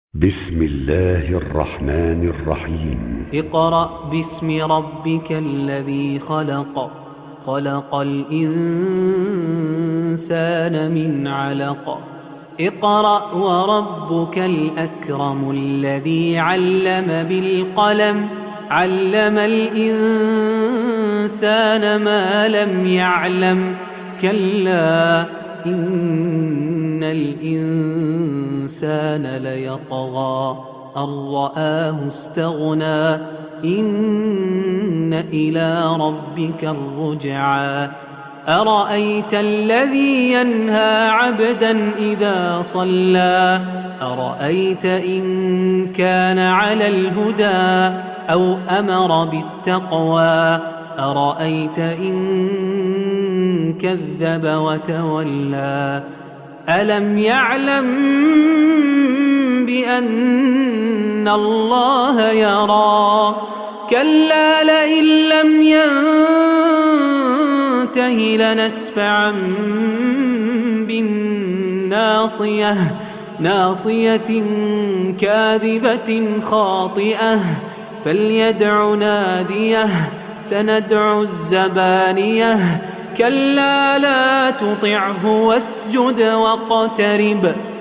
بسم الله الرحمن الرحيم. اقرأ باسم ربك الذي خلق خلق الإنسان من علق اقرأ وربك الأكرم الذي علم بالقلم علم الإنسان ما لم يعلم كلا إن الإنسان ليطغى أن رآه استغنى إن إلى ربك الرجعى أرأيت الذي ينهى عبدا إذا صلى أرأيت إن كان على الهدى أو أمر بالتقوى أرأيت إن كذب وتولى ألم يعلم بأن الله يرى كلا لئن لم ينته لنسفعا بالناصية ناصية كاذبة خاطئة فليدع ناديه سندع الزبانية كلا لا تطعه واسجد واقترب